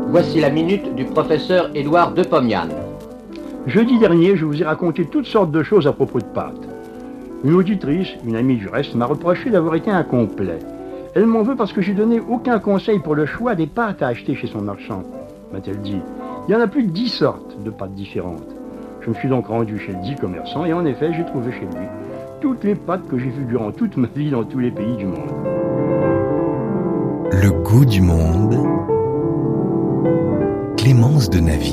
Voici la minute du professeur Édouard de Pomian. Jeudi dernier, je vous ai raconté toutes sortes de choses à propos de pâtes. Une auditrice, une amie du reste, m'a reproché d'avoir été incomplet. Elle m'en veut parce que j'ai donné aucun conseil pour le choix des pâtes à acheter chez son marchand, m'a-t-elle dit. Il y en a plus de 10 sortes de pâtes différentes. Je me suis donc rendu chez le dit commerçant et en effet, j'ai trouvé chez lui toutes les pâtes que j'ai vues durant toute ma vie dans tous les pays du monde. Le goût du monde. Clémence de Navy.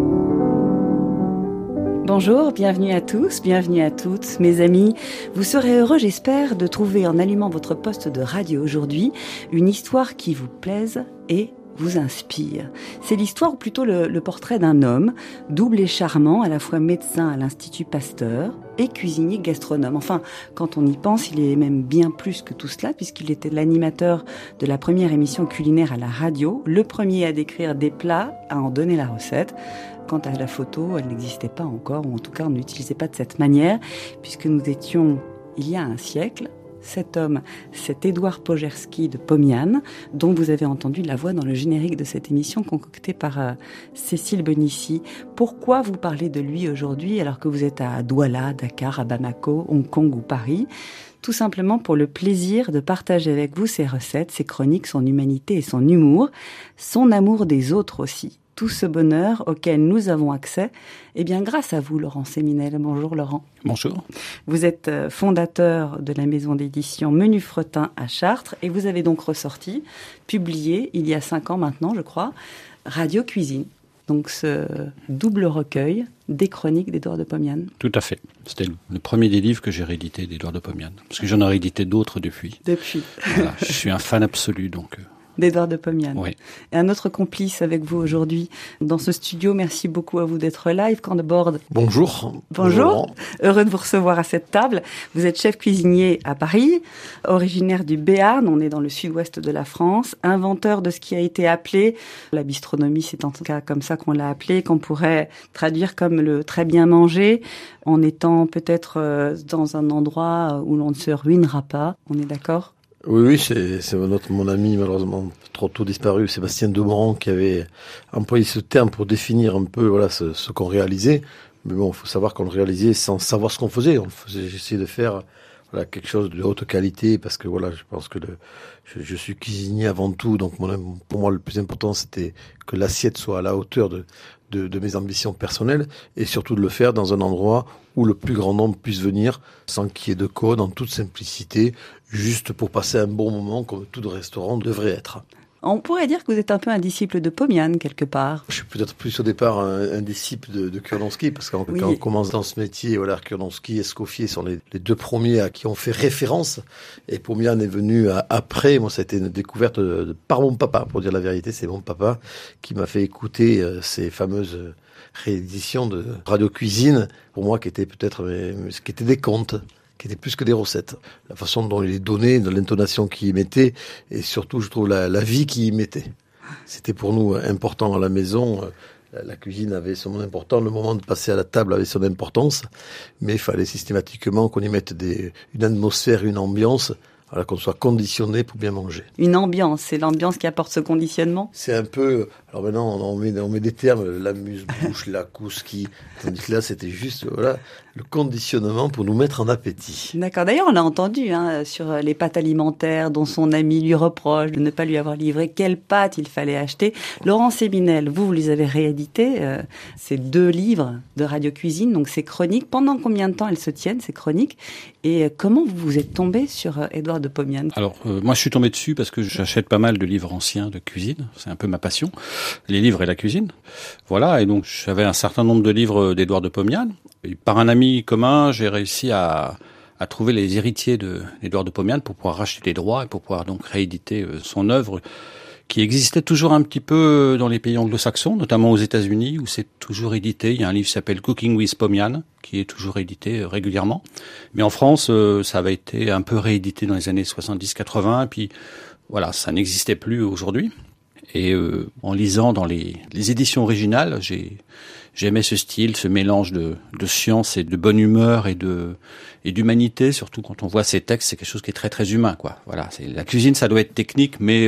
Bonjour, bienvenue à tous, bienvenue à toutes, mes amis. Vous serez heureux, j'espère, de trouver en allumant votre poste de radio aujourd'hui une histoire qui vous plaise et vous inspire. C'est l'histoire, ou plutôt le portrait d'un homme, double et charmant, à la fois médecin à l'Institut Pasteur et cuisinier gastronome. Enfin, quand on y pense, il est même bien plus que tout cela, puisqu'il était l'animateur de la première émission culinaire à la radio, le premier à décrire des plats, à en donner la recette. Quant à la photo, elle n'existait pas encore, ou en tout cas on n'utilisait pas de cette manière, puisque nous étions, il y a un siècle, cet homme, c'est Édouard Pogerski de Pomian, dont vous avez entendu la voix dans le générique de cette émission concoctée par Cécile Bonissi. Pourquoi vous parlez de lui aujourd'hui alors que vous êtes à Douala, Dakar, à Bamako, Hong Kong ou Paris ? Tout simplement pour le plaisir de partager avec vous ses recettes, ses chroniques, son humanité et son humour, son amour des autres aussi. Tout ce bonheur auquel nous avons accès, eh bien grâce à vous, Laurent Séminel. Bonjour Laurent. Bonjour. Vous êtes fondateur de la maison d'édition Menu Fretin à Chartres et vous avez donc ressorti, publié il y a 5 ans maintenant, je crois, Radio Cuisine. Donc ce double recueil des chroniques d'Édouard de Pomian. Tout à fait. C'était le premier des livres que j'ai réédité d'Édouard de Pomian. Parce que j'en ai réédité d'autres depuis. Voilà, je suis un fan absolu donc... d'Édouard de Pomian. Oui. Et un autre complice avec vous aujourd'hui dans ce studio. Merci beaucoup à vous d'être là. Yves Candebord. Bonjour. Bonjour. Heureux de vous recevoir à cette table. Vous êtes chef cuisinier à Paris, originaire du Béarn, on est dans le sud-ouest de la France, inventeur de ce qui a été appelé, la bistronomie, c'est en tout cas comme ça qu'on l'a appelé, qu'on pourrait traduire comme le très bien manger, en étant peut-être dans un endroit où l'on ne se ruinera pas. On est d'accord ? Oui, c'est mon ami, malheureusement trop tôt disparu, Sébastien Demorand, qui avait employé ce terme pour définir un peu ce qu'on réalisait. Mais bon, il faut savoir qu'on le réalisait sans savoir ce qu'on faisait. J'essayais de faire quelque chose de haute qualité, parce que je pense que je suis cuisinier avant tout, donc pour moi le plus important c'était que l'assiette soit à la hauteur de mes ambitions personnelles, et surtout de le faire dans un endroit où le plus grand nombre puisse venir sans qu'il y ait de code, en toute simplicité, juste pour passer un bon moment comme tout restaurant devrait être. On pourrait dire que vous êtes un peu un disciple de Pomian, quelque part. Je suis peut-être plus au départ un disciple de Kurnowski, parce que quand on commence dans ce métier, Kurnowski et Escoffier sont les deux premiers à qui on fait référence. Et Pomian est venu après. Moi, ça a été une découverte par mon papa, pour dire la vérité. C'est mon papa qui m'a fait écouter ces fameuses rééditions de Radio Cuisine, pour moi, qui étaient qui étaient des contes, qui étaient plus que des recettes. La façon dont il est donné, de l'intonation qu'il y mettait, et surtout, je trouve, la vie qu'il y mettait. C'était pour nous important à la maison. La cuisine avait son important, le moment de passer à la table avait son importance, mais il fallait systématiquement qu'on y mette une atmosphère, une ambiance, qu'on soit conditionné pour bien manger. Une ambiance, c'est l'ambiance qui apporte ce conditionnement ? C'est un peu... Alors maintenant, on met des termes, l'amuse-bouche, la couscous, tandis que là, c'était juste le conditionnement pour nous mettre en appétit. D'accord. D'ailleurs, on l'a entendu sur les pâtes alimentaires dont son ami lui reproche de ne pas lui avoir livré quelles pâtes il fallait acheter. Laurent Séminel, vous les avez réédités, ces 2 livres de Radio Cuisine, donc ces chroniques. Pendant combien de temps elles se tiennent, ces chroniques ? Et comment vous êtes tombé sur Édouard de Pomian ? Alors, moi je suis tombé dessus parce que j'achète pas mal de livres anciens de cuisine. C'est un peu ma passion. Les livres et la cuisine. Voilà, et donc j'avais un certain nombre de livres d'Édouard de Pomian. Et par un ami commun, j'ai réussi à trouver les héritiers d'Édouard de Pomian pour pouvoir racheter les droits et pour pouvoir donc rééditer son œuvre qui existait toujours un petit peu dans les pays anglo-saxons, notamment aux États-Unis où c'est toujours édité. Il y a un livre qui s'appelle Cooking with Pomian qui est toujours édité régulièrement. Mais en France, ça avait été un peu réédité dans les années 70-80 et puis voilà, ça n'existait plus aujourd'hui. Et en lisant dans les éditions originales, j'aimais ce style, ce mélange de science et de bonne humeur et d'humanité, surtout quand on voit ces textes, c'est quelque chose qui est très très humain, quoi. Voilà, la cuisine, ça doit être technique, mais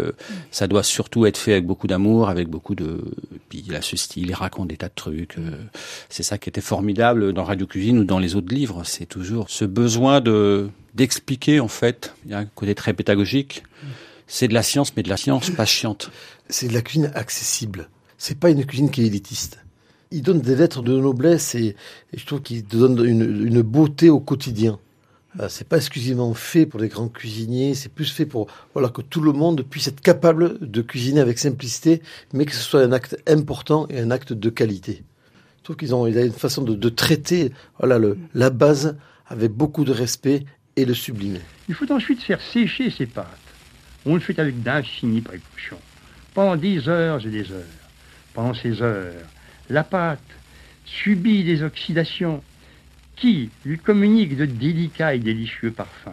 ça doit surtout être fait avec beaucoup d'amour, avec beaucoup de. Puis il a ce style, il raconte des tas de trucs. C'est ça qui était formidable dans Radio Cuisine ou dans les autres livres. C'est toujours ce besoin d'expliquer, en fait. Il y a un côté très pédagogique. C'est de la science, mais de la science pas chiante. C'est de la cuisine accessible. C'est pas une cuisine qui est élitiste. Il donne des lettres de noblesse et je trouve qu'il donne une beauté au quotidien. C'est pas exclusivement fait pour les grands cuisiniers, c'est plus fait pour que tout le monde puisse être capable de cuisiner avec simplicité, mais que ce soit un acte important et un acte de qualité. Je trouve qu'il a une façon de traiter la base avec beaucoup de respect et le sublimer. Il faut ensuite faire sécher ces pâtes. On le fait avec d'infinies précautions, pendant des heures et des heures. Pendant ces heures, la pâte subit des oxydations qui lui communiquent de délicats et délicieux parfums.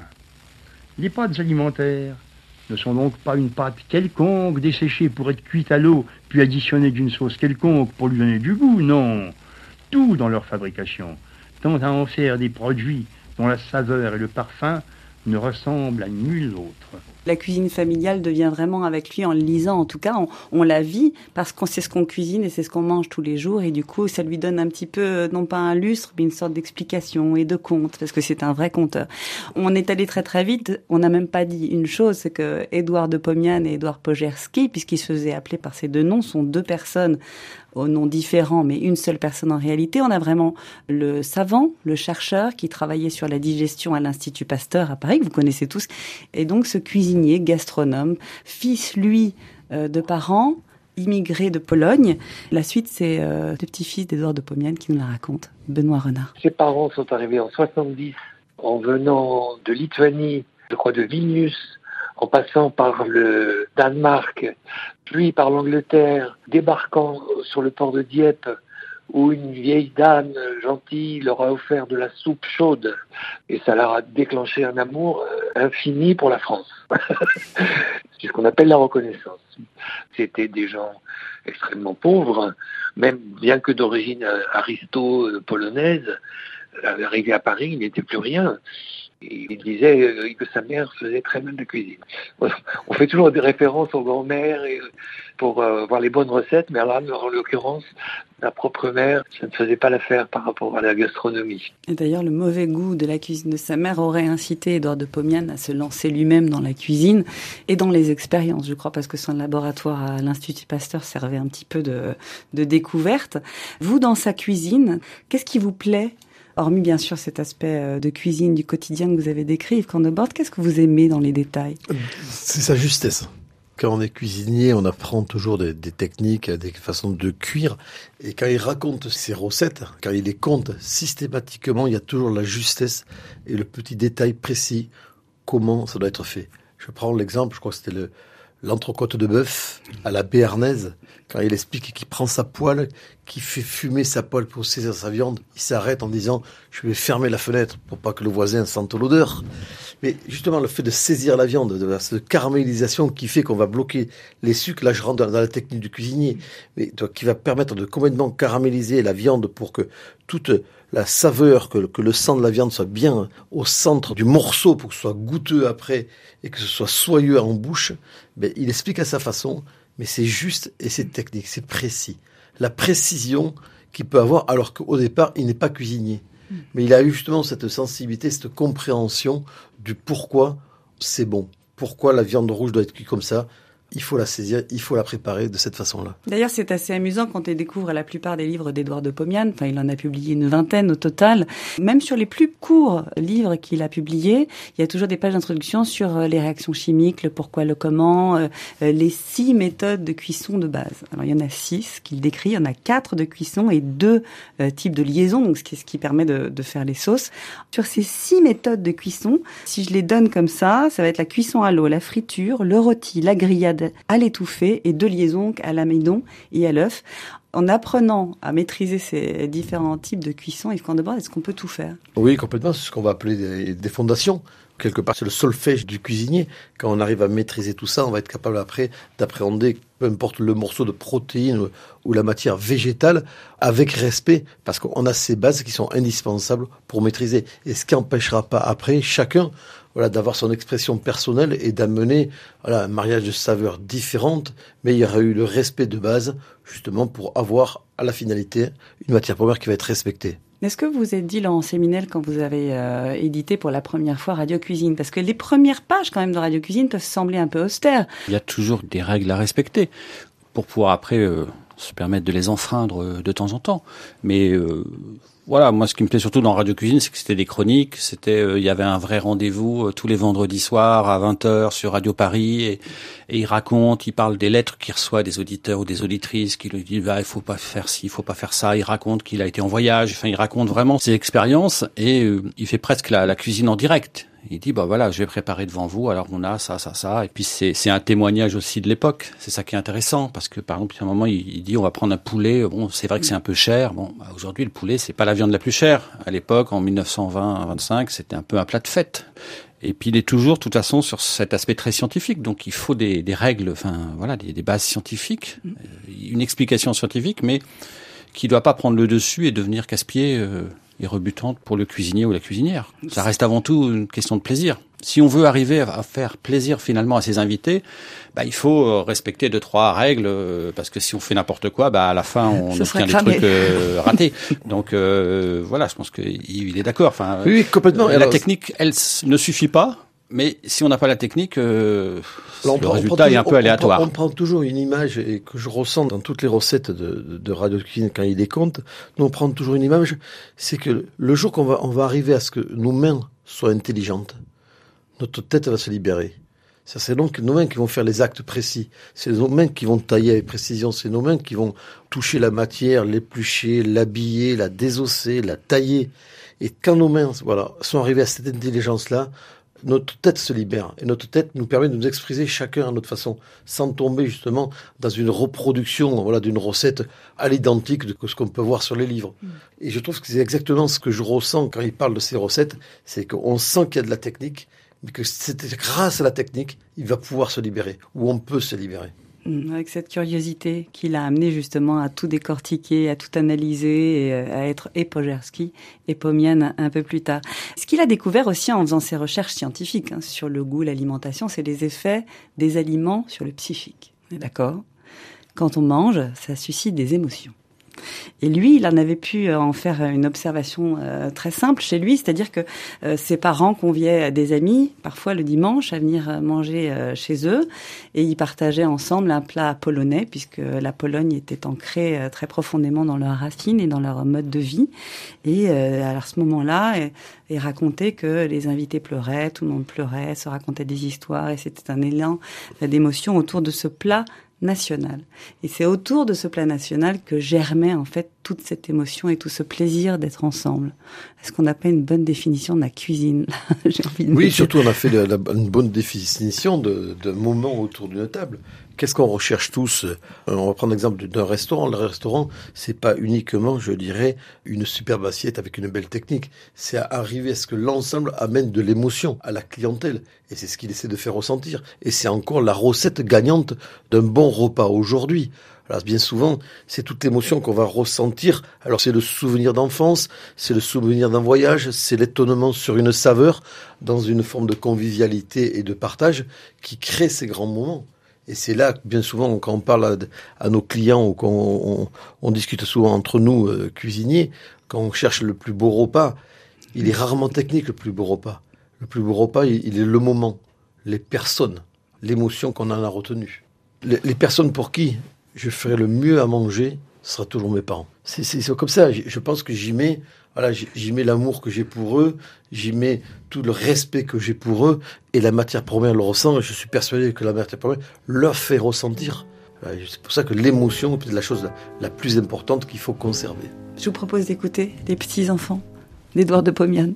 Les pâtes alimentaires ne sont donc pas une pâte quelconque desséchée pour être cuite à l'eau, puis additionnée d'une sauce quelconque pour lui donner du goût, non. Tout dans leur fabrication tend à en faire des produits dont la saveur et le parfum ne ressemblent à nul autre. La cuisine familiale devient vraiment avec lui, en le lisant en tout cas, on la vit parce qu'on sait ce qu'on cuisine et c'est ce qu'on mange tous les jours et du coup ça lui donne un petit peu, non pas un lustre, mais une sorte d'explication et de conte parce que c'est un vrai conteur. On est allé très très vite, on n'a même pas dit une chose, c'est que Édouard de Pomian et Édouard Pogerski, puisqu'ils se faisaient appeler par ces deux noms, sont deux personnes aux noms différents, mais une seule personne en réalité. On a vraiment le savant, le chercheur qui travaillait sur la digestion à l'Institut Pasteur à Paris, que vous connaissez tous, et donc ce cuisinier, gastronome, fils, lui, de parents, immigré de Pologne. La suite, c'est le petit-fils d'Édouard de Pomian qui nous la raconte, Benoît Renard. Ses parents sont arrivés en 70 en venant de Lituanie, je crois de Vilnius, en passant par le Danemark, puis par l'Angleterre, débarquant sur le port de Dieppe, où une vieille dame gentille leur a offert de la soupe chaude. Et ça leur a déclenché un amour infini pour la France. C'est ce qu'on appelle la reconnaissance. C'était des gens extrêmement pauvres, même bien que d'origine aristo-polonaise. Arrivé à Paris, il n'était plus rien. Il disait que sa mère faisait très mal de cuisine. On fait toujours des références aux grand-mères pour voir les bonnes recettes, mais là, en l'occurrence, ma propre mère, ça ne faisait pas l'affaire par rapport à la gastronomie. Et d'ailleurs, le mauvais goût de la cuisine de sa mère aurait incité Édouard de Pomian à se lancer lui-même dans la cuisine et dans les expériences, je crois, parce que son laboratoire à l'Institut Pasteur servait un petit peu de découverte. Vous, dans sa cuisine, qu'est-ce qui vous plaît ? Hormis bien sûr cet aspect de cuisine du quotidien que vous avez décrit, Yves Cornebord, qu'est-ce que vous aimez dans les détails ? C'est sa justesse. Quand on est cuisinier, on apprend toujours des techniques, des façons de cuire. Et quand il raconte ses recettes, quand il les compte systématiquement, il y a toujours la justesse et le petit détail précis, comment ça doit être fait. Je prends l'exemple, je crois que c'était l'entrecôte de bœuf à la béarnaise. Quand il explique qu'il prend sa poêle, qu'il fait fumer sa poêle pour saisir sa viande, il s'arrête en disant « je vais fermer la fenêtre pour pas que le voisin sente l'odeur ». Mais justement, le fait de saisir la viande, de cette caramélisation qui fait qu'on va bloquer les sucres, là je rentre dans la technique du cuisinier, mais qui va permettre de complètement caraméliser la viande pour que toute la saveur, que le sang de la viande soit bien au centre du morceau pour que ce soit goûteux après et que ce soit soyeux en bouche, ben, il explique à sa façon, mais c'est juste et c'est technique, c'est précis. La précision qu'il peut avoir alors qu'au départ, il n'est pas cuisinier. Mais il a eu justement cette sensibilité, cette compréhension du pourquoi c'est bon. Pourquoi la viande rouge doit être cuite comme ça. Il faut la saisir, il faut la préparer de cette façon-là. D'ailleurs, c'est assez amusant quand on découvre la plupart des livres d'Édouard de Pomian. Enfin, il en a publié une vingtaine au total. Même sur les plus courts livres qu'il a publiés, il y a toujours des pages d'introduction sur les réactions chimiques, le pourquoi, le comment, les 6 méthodes de cuisson de base. Alors, il y en a 6 qu'il décrit. Il y en a 4 de cuisson et 2 types de liaison, donc ce qui permet de faire les sauces. Sur ces 6 méthodes de cuisson, si je les donne comme ça va être la cuisson à l'eau, la friture, le rôti, la grillade à l'étouffée et 2 liaisons à l'amidon et à l'œuf. En apprenant à maîtriser ces différents types de cuisson, Yves Cornebord, est-ce qu'on peut tout faire ? Oui, complètement. C'est ce qu'on va appeler des fondations. Quelque part, c'est le solfège du cuisinier. Quand on arrive à maîtriser tout ça, on va être capable après d'appréhender peu importe le morceau de protéines ou la matière végétale avec respect, parce qu'on a ces bases qui sont indispensables pour maîtriser. Et ce qui n'empêchera pas après chacun d'avoir son expression personnelle et d'amener un mariage de saveurs différentes, mais il y aura eu le respect de base, justement pour avoir à la finalité une matière première qui va être respectée. Est-ce que vous vous êtes dit, Laurent Séminel, quand vous avez édité pour la première fois Radio Cuisine, parce que les premières pages quand même de Radio Cuisine peuvent sembler un peu austères. Il y a toujours des règles à respecter pour pouvoir après se permettre de les enfreindre de temps en temps. Mais voilà, moi ce qui me plaît surtout dans Radio Cuisine, c'est que c'était des chroniques, il y avait un vrai rendez-vous tous les vendredis soirs à 20h sur Radio Paris et il parle des lettres qu'il reçoit des auditeurs ou des auditrices qui lui disent il faut pas faire ci, il faut pas faire ça, il raconte qu'il a été en voyage, enfin il raconte vraiment ses expériences et il fait presque la cuisine en direct. Il dit voilà, je vais préparer devant vous, alors on a ça et puis c'est un témoignage aussi de l'époque. C'est ça qui est intéressant parce que par exemple à un moment il dit on va prendre un poulet, c'est vrai que c'est un peu cher. Aujourd'hui le poulet c'est pas la viande la plus chère. À l'époque en 1920-25, c'était un peu un plat de fête. Et puis il est toujours de toute façon sur cet aspect très scientifique, donc il faut des règles, des bases scientifiques, une explication scientifique mais qui doit pas prendre le dessus et devenir casse-pied et rebutante pour le cuisinier ou la cuisinière. Ça reste avant tout une question de plaisir. Si on veut arriver à faire plaisir finalement à ses invités, il faut respecter 2-3 règles parce que si on fait n'importe quoi, à la fin on obtient des trucs ratés. Donc je pense qu'il est d'accord. Oui, complètement. La technique, elle ne suffit pas. Mais si on n'a pas la technique, le résultat est un peu aléatoire. On prend toujours une image et que je ressens dans toutes les recettes de Radio Cuisine quand il les compte. Nous, on prend toujours une image, c'est que le jour qu'on va arriver à ce que nos mains soient intelligentes, notre tête va se libérer. Ça, c'est donc nos mains qui vont faire les actes précis. C'est nos mains qui vont tailler avec précision. C'est nos mains qui vont toucher la matière, l'éplucher, l'habiller, la désosser, la tailler. Et quand nos mains, sont arrivées à cette intelligence-là, notre tête se libère et notre tête nous permet de nous exprimer chacun à notre façon, sans tomber justement dans une reproduction d'une recette à l'identique de ce qu'on peut voir sur les livres. Et je trouve que c'est exactement ce que je ressens quand il parle de ces recettes, c'est qu'on sent qu'il y a de la technique, mais que c'est grâce à la technique, il va pouvoir se libérer, ou on peut se libérer. Avec cette curiosité qui l'a amené justement à tout décortiquer, à tout analyser, et à être Pogerski et Pomian un peu plus tard. Ce qu'il a découvert aussi en faisant ses recherches scientifiques sur le goût, l'alimentation, c'est les effets des aliments sur le psychique. On est d'accord ? Quand on mange, ça suscite des émotions. Et lui, il en avait pu en faire une observation très simple chez lui, c'est-à-dire que ses parents conviaient des amis, parfois le dimanche, à venir manger chez eux, et ils partageaient ensemble un plat polonais, puisque la Pologne était ancrée très profondément dans leurs racines et dans leur mode de vie. Et à ce moment-là, il racontait que les invités pleuraient, tout le monde pleurait, se racontait des histoires, et c'était un élan d'émotion autour de ce plat national. Et c'est autour de ce plat national que germait en fait toute cette émotion et tout ce plaisir d'être ensemble. Est-ce qu'on n'a pas une bonne définition de la cuisine ? J'ai envie de Oui, surtout on a fait une bonne définition d'un moment autour d'une table. Qu'est-ce qu'on recherche tous ? On va prendre l'exemple d'un restaurant. Le restaurant, c'est pas uniquement, je dirais, une superbe assiette avec une belle technique. C'est arriver à ce que l'ensemble amène de l'émotion à la clientèle. Et c'est ce qu'il essaie de faire ressentir. Et c'est encore la recette gagnante d'un bon repas aujourd'hui. Alors bien souvent, c'est toute l'émotion qu'on va ressentir. Alors c'est le souvenir d'enfance, c'est le souvenir d'un voyage, c'est l'étonnement sur une saveur, dans une forme de convivialité et de partage qui crée ces grands moments. Et c'est là, bien souvent, quand on parle à nos clients ou quand on discute souvent entre nous, cuisiniers, quand on cherche le plus beau repas, il est rarement technique, le plus beau repas. Le plus beau repas, il est le moment, les personnes, l'émotion qu'on en a retenue. Les personnes pour qui je ferai le mieux à manger, ce sera toujours mes parents. C'est comme ça, je pense que j'y mets l'amour que j'ai pour eux, j'y mets tout le respect que j'ai pour eux, et la matière première le ressent, et je suis persuadé que la matière première leur fait ressentir. C'est pour ça que l'émotion est peut-être la chose la plus importante qu'il faut conserver. Je vous propose d'écouter Les petits-enfants d'Édouard de Pomian.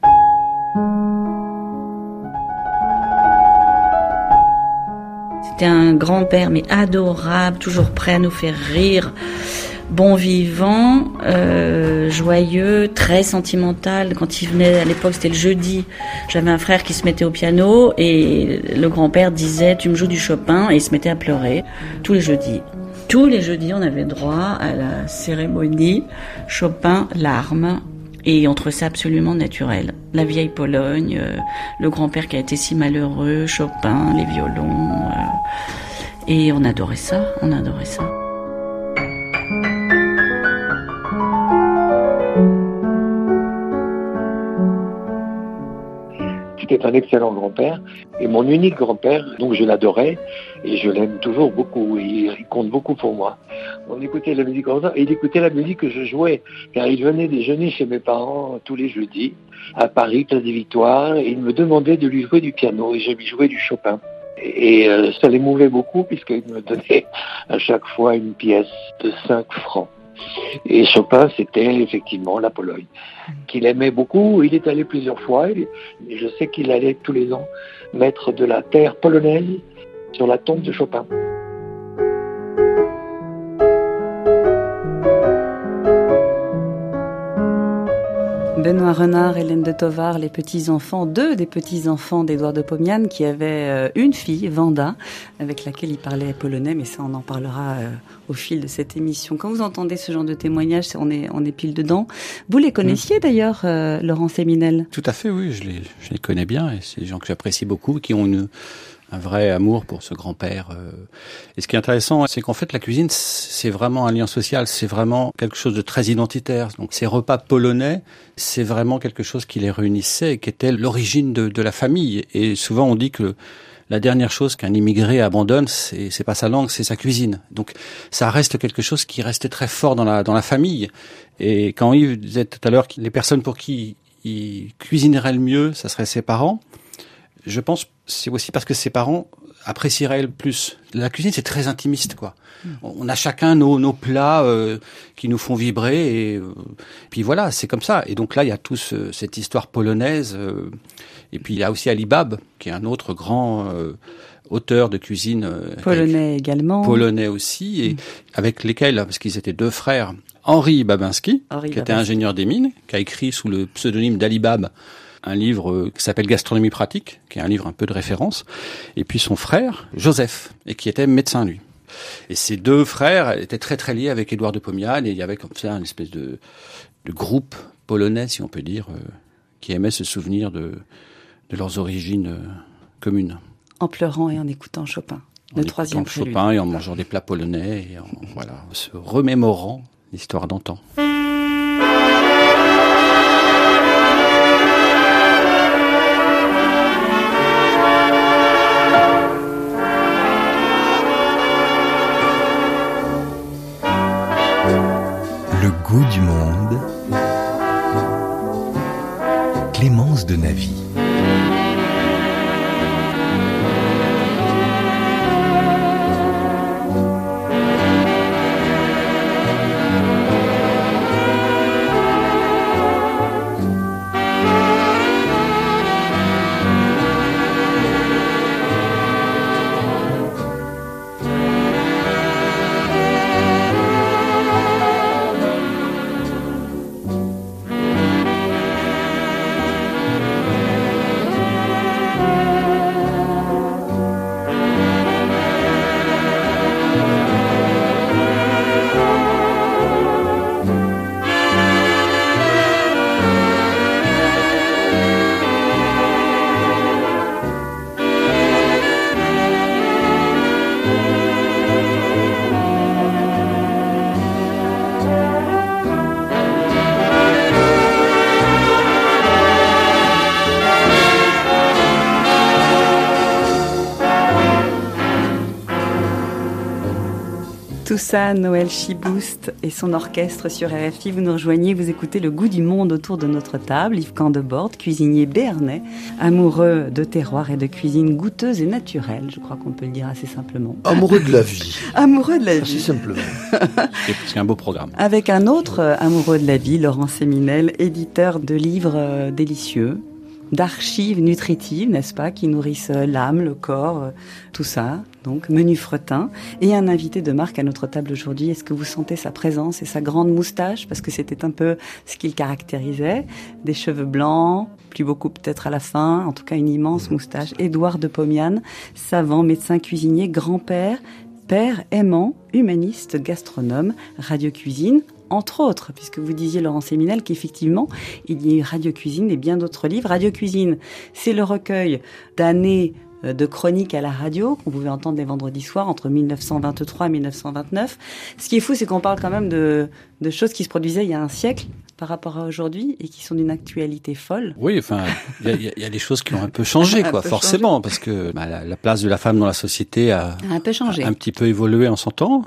C'était un grand-père, mais adorable, toujours prêt à nous faire rire. bon vivant, joyeux, très sentimental. Quand il venait, à l'époque c'était le jeudi, j'avais un frère qui se mettait au piano et le grand-père disait « tu me joues du Chopin » et il se mettait à pleurer tous les jeudis. Tous les jeudis, on avait droit à la cérémonie Chopin, larmes, et on trouvait ça absolument naturel. La vieille Pologne, le grand-père qui a été si malheureux, Chopin, les violons, et on adorait ça, C'était un excellent grand-père et mon unique grand-père, donc je l'adorais et je l'aime toujours beaucoup et il compte beaucoup pour moi. On écoutait la musique comme ça et il écoutait la musique que je jouais car il venait déjeuner chez mes parents tous les jeudis à Paris, Place des Victoires, et il me demandait de lui jouer du piano et je lui jouais du Chopin. Et ça l'émouvait beaucoup puisqu'il me donnait à chaque fois une pièce de 5 francs. Et Chopin, c'était effectivement la Pologne, qu'il aimait beaucoup. Il est allé plusieurs fois et je sais qu'il allait tous les ans mettre de la terre polonaise sur la tombe de Chopin. Benoît Renard, Hélène de Tovar, les petits-enfants, deux des petits-enfants d'Édouard de Pomian qui avait une fille, Vanda, avec laquelle il parlait polonais, mais ça on en parlera au fil de cette émission. Quand vous entendez ce genre de témoignages, on est pile dedans. Vous les connaissiez d'ailleurs, Laurent Séminel? Tout à fait, oui, je les connais bien et c'est des gens que j'apprécie beaucoup, qui ont un vrai amour pour ce grand-père. Et ce qui est intéressant, c'est qu'en fait, la cuisine, c'est vraiment un lien social, c'est vraiment quelque chose de très identitaire. Donc, ces repas polonais, c'est vraiment quelque chose qui les réunissait et qui était l'origine de la famille. Et souvent, on dit que la dernière chose qu'un immigré abandonne, c'est pas sa langue, c'est sa cuisine. Donc, ça reste quelque chose qui restait très fort dans la famille. Et quand Yves disait tout à l'heure que les personnes pour qui il cuisinerait le mieux, ça serait ses parents, je pense c'est aussi parce que ses parents apprécieraient le plus. La cuisine, c'est très intimiste, quoi. On a chacun nos plats qui nous font vibrer et puis voilà, c'est comme ça. Et donc là, il y a cette histoire polonaise et puis il y a aussi Ali Bab, qui est un autre grand auteur de cuisine polonais également. Polonais aussi, et avec lesquels, parce qu'ils étaient deux frères, Henri Babinski, était ingénieur des mines, qui a écrit sous le pseudonyme d'Ali Bab un livre qui s'appelle Gastronomie pratique, qui est un livre un peu de référence, et puis son frère, Joseph, et qui était médecin, lui. Et ces deux frères étaient très très liés avec Édouard de Pomian, et il y avait comme ça une espèce de groupe polonais, si on peut dire, qui aimait se souvenir de leurs origines communes. En pleurant et en écoutant Chopin, le troisième prélude. Chopin et en mangeant des plats polonais, et en se remémorant l'histoire d'antan. Le goût du monde. Clémence de Navy. Tout ça, Noël Chiboust et son orchestre sur RFI. Vous nous rejoignez, vous écoutez Le Goût du monde autour de notre table. Yves Candebord, cuisinier béarnais, amoureux de terroir et de cuisine goûteuse et naturelle. Je crois qu'on peut le dire assez simplement. Amoureux de la vie. Amoureux de la vie. Assez simplement. C'est un beau programme. Avec un autre amoureux de la vie, Laurent Séminel, éditeur de livres délicieux, d'archives nutritives, n'est-ce pas, qui nourrissent l'âme, le corps, tout ça. Donc, menu fretin. Et un invité de marque à notre table aujourd'hui. Est-ce que vous sentez sa présence et sa grande moustache? Parce que c'était un peu ce qu'il caractérisait. Des cheveux blancs, plus beaucoup peut-être à la fin. En tout cas, une immense moustache. Édouard de Pomiane, savant, médecin cuisinier, grand-père, père aimant, humaniste, gastronome, radio-cuisine, entre autres, puisque vous disiez, Laurent Séminel, qu'effectivement, il y a eu Radio-Cuisine et bien d'autres livres. Radio-Cuisine, c'est le recueil d'années de chroniques à la radio qu'on pouvait entendre les vendredis soirs entre 1923 et 1929. Ce qui est fou, c'est qu'on parle quand même de choses qui se produisaient il y a un siècle par rapport à aujourd'hui et qui sont d'une actualité folle. Oui, enfin, il y a des choses qui ont un peu changé, quoi, forcément, parce que la place de la femme dans la société a un peu changé, un petit peu évolué en son temps.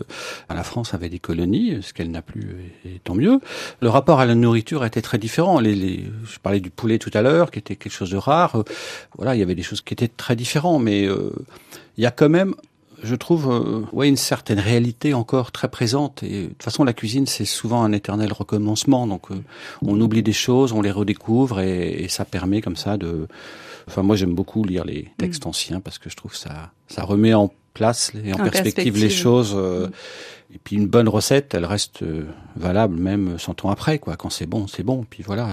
La France avait des colonies, ce qu'elle n'a plus, et tant mieux. Le rapport à la nourriture était très différent. Je parlais du poulet tout à l'heure, qui était quelque chose de rare. Voilà, il y avait des choses qui étaient très différentes, mais il y a quand même, je trouve, une certaine réalité encore très présente. Et de toute façon, la cuisine, c'est souvent un éternel recommencement. Donc, on oublie des choses, on les redécouvre, et ça permet comme ça de. Enfin, moi, j'aime beaucoup lire les textes anciens parce que je trouve ça remet en place et en perspective les choses. Et puis, une bonne recette, elle reste valable même 100 ans après, quoi. Quand c'est bon, c'est bon. Puis voilà,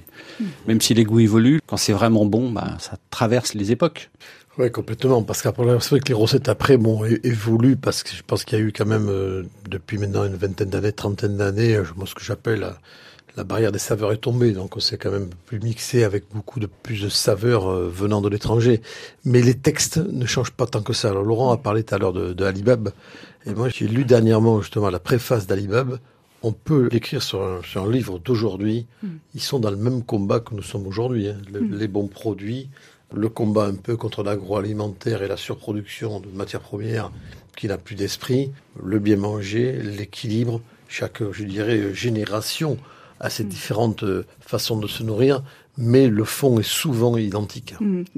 même si les goûts évoluent, quand c'est vraiment bon, ça traverse les époques. Oui, complètement, parce qu'après, c'est vrai que les recettes après, évoluent, parce que je pense qu'il y a eu quand même, depuis maintenant une vingtaine d'années, trentaine d'années, moi, ce que j'appelle la barrière des saveurs est tombée, donc on s'est quand même plus mixé avec plus de saveurs venant de l'étranger. Mais les textes ne changent pas tant que ça. Alors, Laurent a parlé tout à l'heure de Ali Bab, et moi, j'ai lu dernièrement, justement, la préface d'Ali Bab. On peut l'écrire sur un livre d'aujourd'hui. Ils sont dans le même combat que nous sommes aujourd'hui, hein. Les bons produits, le combat un peu contre l'agroalimentaire et la surproduction de matières premières qui n'a plus d'esprit, le bien manger, l'équilibre. Chaque, je dirais, génération a ses différentes façons de se nourrir, mais le fond est souvent identique.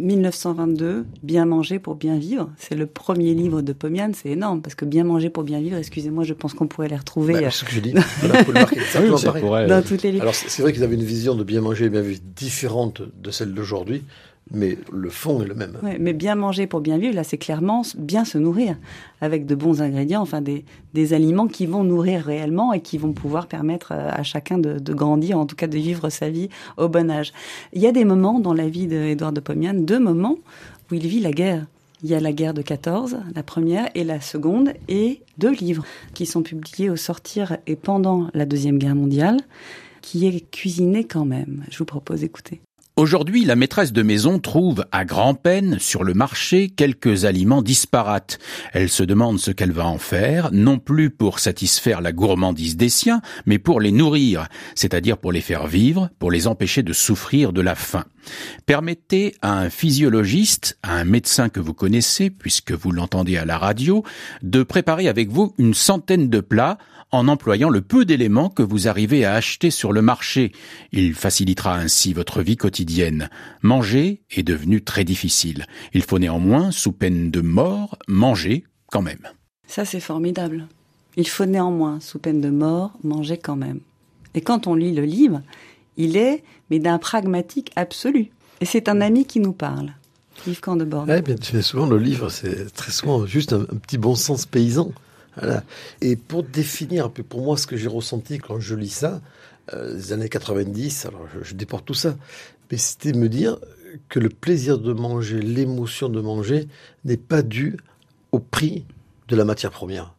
1922, Bien manger pour bien vivre, c'est le premier livre de Pomiane, c'est énorme, parce que Bien manger pour bien vivre, excusez-moi, je pense qu'on pourrait les retrouver. C'est ce que je dis, voilà, faut le marquer exactement pareil. Dans toutes les livres. Alors c'est vrai qu'ils avaient une vision de bien manger et bien vivre différente de celle d'aujourd'hui, mais le fond est le même. Ouais, mais bien manger pour bien vivre, là, c'est clairement bien se nourrir, avec de bons ingrédients, enfin des aliments qui vont nourrir réellement et qui vont pouvoir permettre à chacun de grandir, en tout cas de vivre sa vie au bon âge. Il y a des moments dans la vie d'Édouard de Pomiane, 2 moments où il vit la guerre. Il y a la guerre de 14, la première et la seconde, et 2 livres qui sont publiés au sortir et pendant la Deuxième Guerre mondiale, qui est cuisiné quand même. Je vous propose d'écouter. Aujourd'hui, la maîtresse de maison trouve à grand-peine sur le marché quelques aliments disparates. Elle se demande ce qu'elle va en faire, non plus pour satisfaire la gourmandise des siens, mais pour les nourrir, c'est-à-dire pour les faire vivre, pour les empêcher de souffrir de la faim. Permettez à un physiologiste, à un médecin que vous connaissez, puisque vous l'entendez à la radio, de préparer avec vous une centaine de plats en employant le peu d'éléments que vous arrivez à acheter sur le marché. Il facilitera ainsi votre vie quotidienne. Manger est devenu très difficile. Il faut néanmoins, sous peine de mort, manger quand même. Ça, c'est formidable. Il faut néanmoins, sous peine de mort, manger quand même. Et quand on lit le livre, il est, mais d'un pragmatique absolu. Et c'est un ami qui nous parle. Yves Candebord. Ouais, bien souvent, le livre, c'est très souvent juste un petit bon sens paysan. Voilà. Et pour définir un peu pour moi ce que j'ai ressenti quand je lis ça, les années 90, alors je déporte tout ça, mais c'était me dire que le plaisir de manger, l'émotion de manger n'est pas due au prix de la matière première.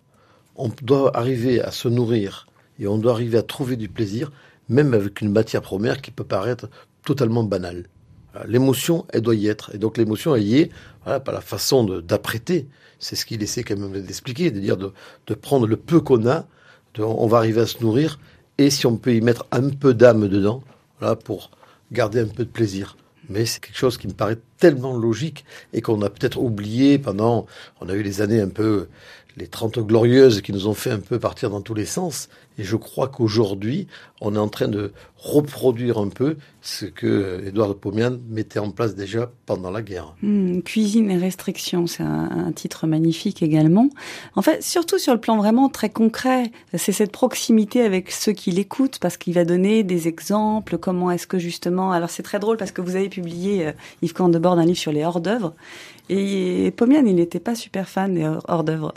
On doit arriver à se nourrir et on doit arriver à trouver du plaisir, même avec une matière première qui peut paraître totalement banale. Voilà. L'émotion, elle doit y être. Et donc l'émotion, elle y est par la façon d'apprêter. C'est ce qu'il essaie quand même d'expliquer, de dire de prendre le peu qu'on a, on va arriver à se nourrir, et si on peut y mettre un peu d'âme dedans, voilà, pour garder un peu de plaisir. Mais c'est quelque chose qui me paraît tellement logique, et qu'on a peut-être oublié on a eu les années un peu, les 30 glorieuses qui nous ont fait un peu partir dans tous les sens. Et je crois qu'aujourd'hui, on est en train de reproduire un peu ce que Édouard de Pomian mettait en place déjà pendant la guerre. Cuisine et restrictions, c'est un titre magnifique également. En fait, surtout sur le plan vraiment très concret, c'est cette proximité avec ceux qui l'écoutent, parce qu'il va donner des exemples, comment est-ce que justement... Alors c'est très drôle parce que vous avez publié, Yves Candebord, un livre sur les hors-d'œuvre. Et Pomian, il n'était pas super fan des hors-d'œuvre.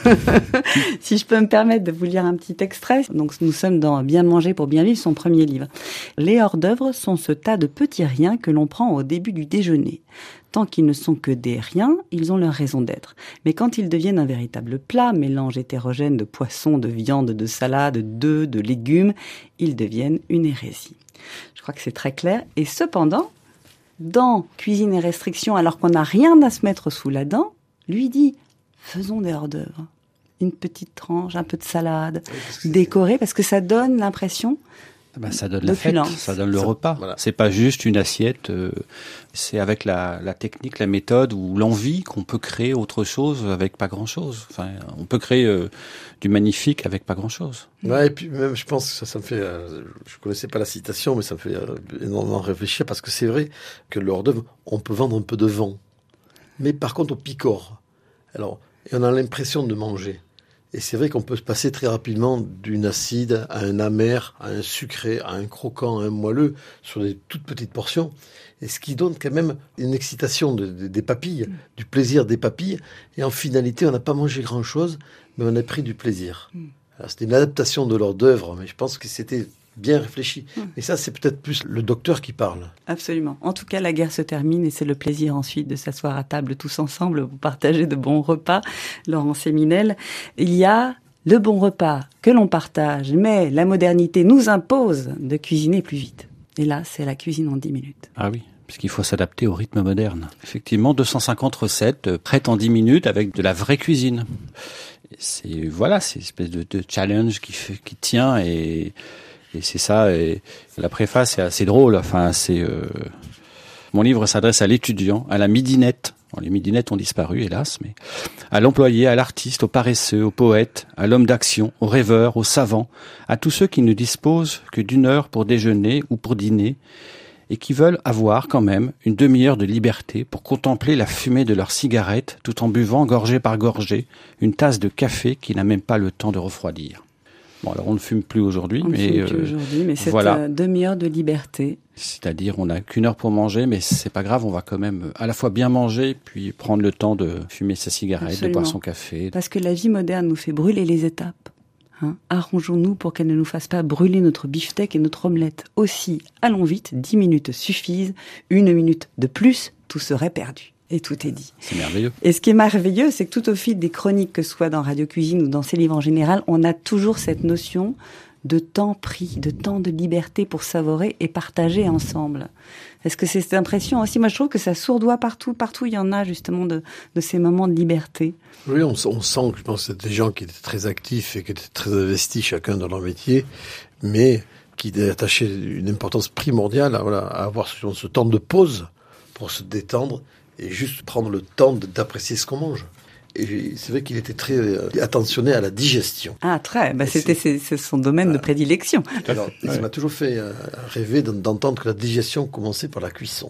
Si je peux me permettre de vous lire un petit extrait. Donc, nous sommes dans Bien manger pour bien vivre, son premier livre. Les hors-d'œuvre sont ce tas de petits riens que l'on prend au début du déjeuner. Tant qu'ils ne sont que des riens, ils ont leur raison d'être. Mais quand ils deviennent un véritable plat, mélange hétérogène de poissons, de viande, de salade, d'œufs, de légumes, ils deviennent une hérésie. Je crois que c'est très clair. Et cependant, dans Cuisine et restrictions, alors qu'on n'a rien à se mettre sous la dent, lui dit « faisons des hors-d'œuvre ». Une petite tranche, un peu de salade, décorée, parce que ça donne l'impression ça donne la fête, ça donne le repas. Voilà. C'est pas juste une assiette, c'est avec la technique, la méthode ou l'envie qu'on peut créer autre chose avec pas grand-chose. Enfin, on peut créer du magnifique avec pas grand-chose. Ouais, et puis même, je pense que ça me fait... je connaissais pas la citation, mais ça me fait énormément réfléchir, parce que c'est vrai que le hors-d'œuvre, on peut vendre un peu de vent. Mais par contre, on picore. Alors, et on a l'impression de manger. Et c'est vrai qu'on peut se passer très rapidement d'une acide à un amer, à un sucré, à un croquant, à un moelleux, sur des toutes petites portions. Et ce qui donne quand même une excitation des papilles, du plaisir des papilles. Et en finalité, on n'a pas mangé grand-chose, mais on a pris du plaisir. Alors, c'était une adaptation de l'hors-d'œuvre, mais je pense que c'était bien réfléchi. Et ça, c'est peut-être plus le docteur qui parle. Absolument. En tout cas, la guerre se termine et c'est le plaisir ensuite de s'asseoir à table tous ensemble pour partager de bons repas. Laurent Séminel, il y a le bon repas que l'on partage, mais la modernité nous impose de cuisiner plus vite. Et là, c'est la cuisine en 10 minutes. Ah oui, puisqu'il faut s'adapter au rythme moderne. Effectivement, 250 recettes prêtes en 10 minutes avec de la vraie cuisine. C'est une espèce de challenge qui tient et c'est ça, et la préface est assez drôle. Enfin, mon livre s'adresse à l'étudiant, à la midinette. Bon, les midinettes ont disparu, hélas, mais à l'employé, à l'artiste, au paresseux, au poète, à l'homme d'action, au rêveur, au savant, à tous ceux qui ne disposent que d'une heure pour déjeuner ou pour dîner et qui veulent avoir quand même une demi-heure de liberté pour contempler la fumée de leur cigarette tout en buvant, gorgée par gorgée, une tasse de café qui n'a même pas le temps de refroidir. Bon, alors on ne fume plus aujourd'hui, mais cette demi-heure de liberté. C'est-à-dire, on n'a qu'une heure pour manger, mais c'est pas grave, on va quand même à la fois bien manger, puis prendre le temps de fumer sa cigarette, Absolument. De boire son café. Parce que la vie moderne nous fait brûler les étapes. Arrangeons-nous pour qu'elle ne nous fasse pas brûler notre beefsteak et notre omelette. Aussi, allons vite, 10 minutes suffisent, 1 minute de plus, tout serait perdu. Et tout est dit. C'est merveilleux. Et ce qui est merveilleux, c'est que tout au fil des chroniques, que ce soit dans Radio Cuisine ou dans ses livres en général, on a toujours cette notion de temps pris, de temps de liberté pour savourer et partager ensemble. Est-ce que c'est cette impression aussi? Moi, je trouve que ça sourdoie partout. Partout, il y en a justement de ces moments de liberté. Oui, on sent que je pense que c'est des gens qui étaient très actifs et qui étaient très investis chacun dans leur métier, mais qui attachaient une importance primordiale à avoir ce temps de pause pour se détendre et juste prendre le temps d'apprécier ce qu'on mange. Et c'est vrai qu'il était très attentionné à la digestion. Ah, très. C'est son domaine de prédilection. Alors, ça m'a toujours fait rêver d'entendre que la digestion commençait par la cuisson.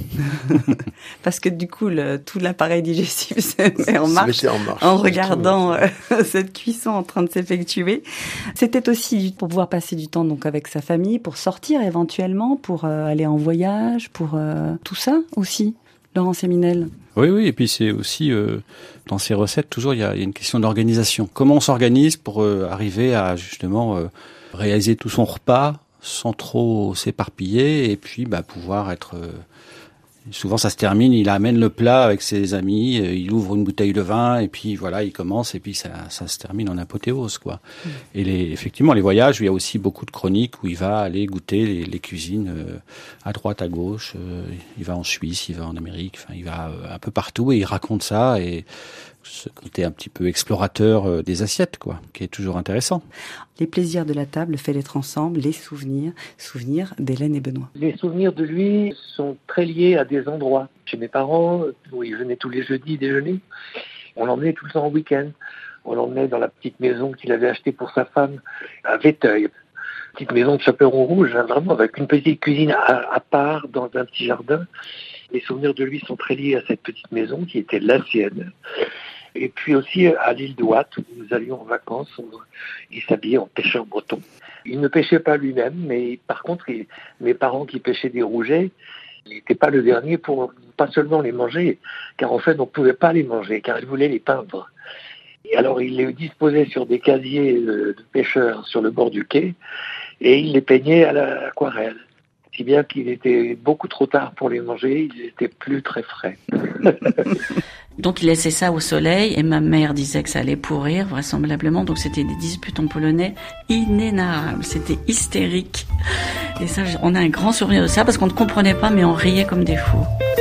Parce que du coup, tout l'appareil digestif se met en marche en regardant cette cuisson en train de s'effectuer. C'était aussi pour pouvoir passer du temps donc avec sa famille, pour sortir éventuellement, pour aller en voyage, pour tout ça aussi. Laurent Séminel. Oui, et puis c'est aussi, dans ces recettes, toujours, il y a une question d'organisation. Comment on s'organise pour arriver à, justement, réaliser tout son repas sans trop s'éparpiller et puis pouvoir être... souvent, ça se termine, il amène le plat avec ses amis, il ouvre une bouteille de vin et puis voilà, il commence et puis ça se termine en apothéose, quoi. Et effectivement, les voyages, il y a aussi beaucoup de chroniques où il va aller goûter les cuisines à droite, à gauche. Il va en Suisse, il va en Amérique, enfin, il va un peu partout et il raconte ça et ce côté un petit peu explorateur des assiettes, quoi, qui est toujours intéressant. Les plaisirs de la table, fait d'être ensemble, les souvenirs d'Hélène et Benoît. Les souvenirs de lui sont très liés à des endroits. Chez mes parents, où il venait tous les jeudis déjeuner, on l'emmenait tout le temps en week-end. On l'emmenait dans la petite maison qu'il avait achetée pour sa femme à Véteuil. Petite maison de chaperon rouge, hein, vraiment avec une petite cuisine à part dans un petit jardin. Les souvenirs de lui sont très liés à cette petite maison qui était la sienne. Et puis aussi à l'île d'Ouate, où nous allions en vacances, il s'habillait en pêcheur breton. Il ne pêchait pas lui-même, mais par contre, mes parents qui pêchaient des rougets, il n'était pas le dernier pour pas seulement les manger, car en fait, on ne pouvait pas les manger, car il voulait les peindre. Et alors, il les disposait sur des casiers de pêcheurs sur le bord du quai, et il les peignait à l'aquarelle. Si bien qu'il était beaucoup trop tard pour les manger, ils n'étaient plus très frais. Donc il laissait ça au soleil et ma mère disait que ça allait pourrir vraisemblablement. Donc c'était des disputes en polonais inénarrables, c'était hystérique. Et ça, on a un grand souvenir de ça parce qu'on ne comprenait pas mais on riait comme des fous.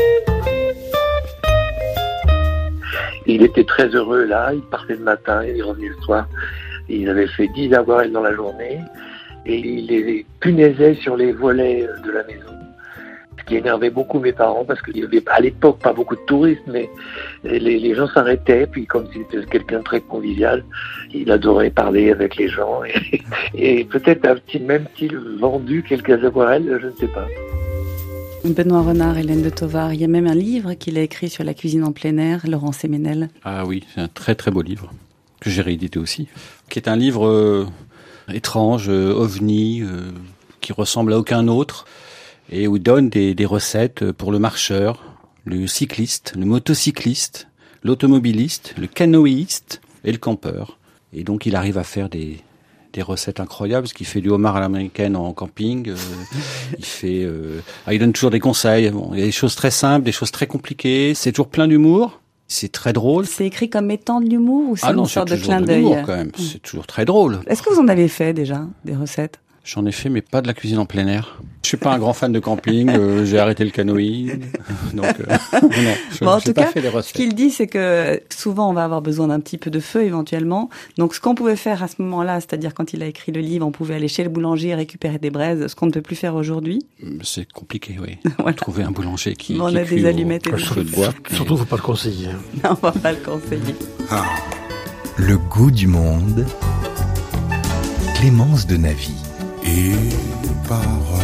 Il était très heureux là, il partait le matin, il revenait le soir. Il avait fait 10 aquarelles dans la journée et il les punaisait sur les volets de la maison. Ce qui énervait beaucoup mes parents parce qu'il y avait à l'époque pas beaucoup de touristes, mais les gens s'arrêtaient, puis comme c'était quelqu'un de très convivial, il adorait parler avec les gens et peut-être même-t-il vendu quelques aquarelles, je ne sais pas. Benoît Renard, Hélène de Tovar, il y a même un livre qu'il a écrit sur la cuisine en plein air, Laurent Séménel. Ah oui, c'est un très très beau livre, que j'ai réédité aussi, qui est un livre étrange, ovni, qui ressemble à aucun autre, et où il donne des recettes pour le marcheur, le cycliste, le motocycliste, l'automobiliste, le canoïste et le campeur. Et donc il arrive à faire des recettes incroyables, parce qu'il fait du homard à l'américaine en camping, il donne toujours des conseils. Bon, il y a des choses très simples, des choses très compliquées, c'est toujours plein d'humour. C'est très drôle. C'est écrit comme étant de l'humour ou c'est une sorte de clin d'œil? C'est quand même. C'est toujours très drôle. Est-ce que vous en avez fait déjà, des recettes? J'en ai fait, mais pas de la cuisine en plein air. Je suis pas un grand fan de camping. J'ai arrêté le canoë. Donc, non, en tout cas, ce qu'il dit, c'est que souvent, on va avoir besoin d'un petit peu de feu, éventuellement. Donc, ce qu'on pouvait faire à ce moment-là, c'est-à-dire quand il a écrit le livre, on pouvait aller chez le boulanger et récupérer des braises, ce qu'on ne peut plus faire aujourd'hui. C'est compliqué, oui. Voilà. Trouver un boulanger qui on a des allumettes et des feu de bois. Surtout, faut pas le conseiller. Non, on va pas le conseiller. Ah. Le goût du monde. Clémence de Navy. Et par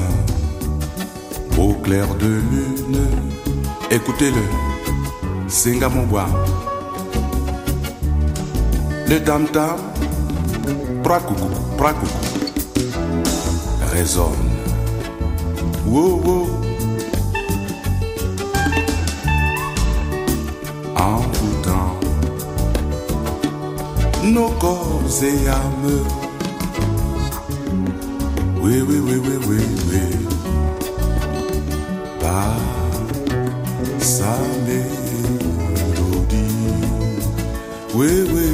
un beau clair de lune, écoutez-le, singa mon bois. Le tam-tam, prakou, résonne. Wow, wow. En tout temps, nos corps et âmes. Oui, par sa mélodie. Oui.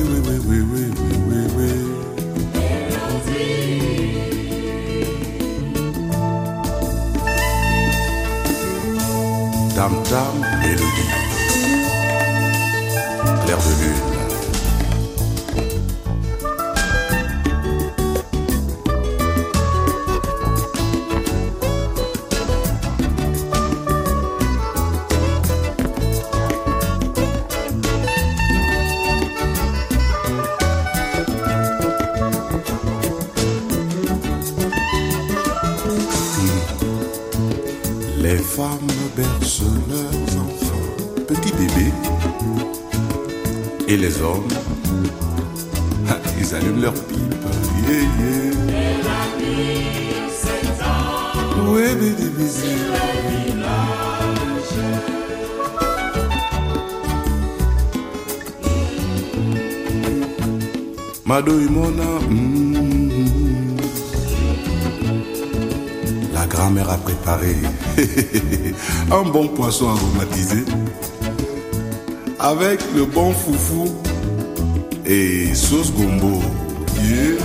Tam-tam, mélodie. Clair de lune. Les femmes bercent leurs enfants, petits bébés, et les hommes, ils allument leur pipe. Yeah, yeah. Et la nuit s'étend, oui, bébé, sur le village. Mado et Mona, la grand-mère a préparé un bon poisson aromatisé avec le bon foufou et sauce gombo. Yeah.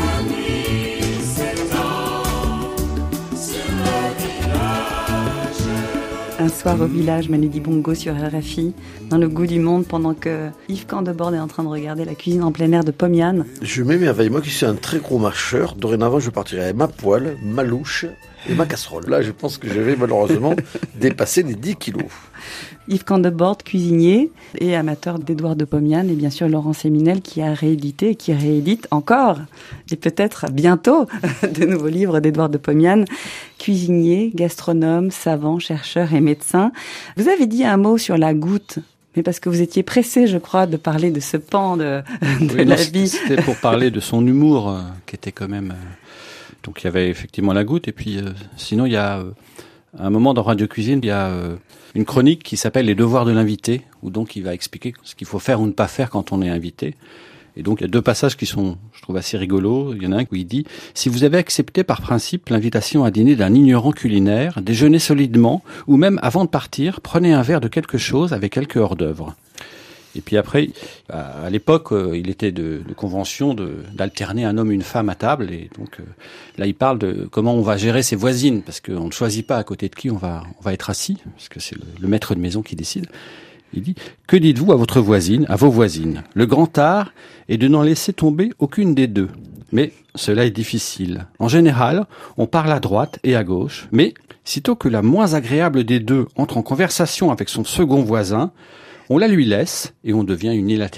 Un soir au village, Manu Bongo sur RFI, dans le goût du monde, pendant que Yves Candebord est en train de regarder la cuisine en plein air de Pomian. Je m'émerveille, moi qui suis un très gros marcheur. Dorénavant, je partirai avec ma poêle, ma louche, et ma casserole. Là, je pense que je vais malheureusement dépasser les 10 kilos. Yves Candebord, cuisinier et amateur d'Édouard de Pomiane, et bien sûr Laurent Séminel qui a réédité et qui réédite encore, et peut-être bientôt, de nouveaux livres d'Édouard de Pomiane. Cuisinier, gastronome, savant, chercheur et médecin. Vous avez dit un mot sur la goutte, mais parce que vous étiez pressé, je crois, de parler de ce pan de la vie. C'était pour parler de son humour, qui était quand même... Donc il y avait effectivement la goutte, et puis sinon il y a... à un moment dans Radio Cuisine, il y a une chronique qui s'appelle « Les devoirs de l'invité », où donc il va expliquer ce qu'il faut faire ou ne pas faire quand on est invité. Et donc il y a 2 passages qui sont, je trouve, assez rigolos. Il y en a un où il dit « Si vous avez accepté par principe l'invitation à dîner d'un ignorant culinaire, déjeunez solidement, ou même avant de partir, prenez un verre de quelque chose avec quelques hors-d'œuvre. » Et puis après, à l'époque, il était de convention d'alterner un homme et une femme à table. Et donc là, il parle de comment on va gérer ses voisines, parce qu'on ne choisit pas à côté de qui on va être assis, parce que c'est le maître de maison qui décide. Il dit « Que dites-vous à votre voisine, à vos voisines ? Le grand art est de n'en laisser tomber aucune des deux. Mais cela est difficile. En général, on parle à droite et à gauche, mais sitôt que la moins agréable des deux entre en conversation avec son second voisin, on la lui laisse et on devient unilatéral. »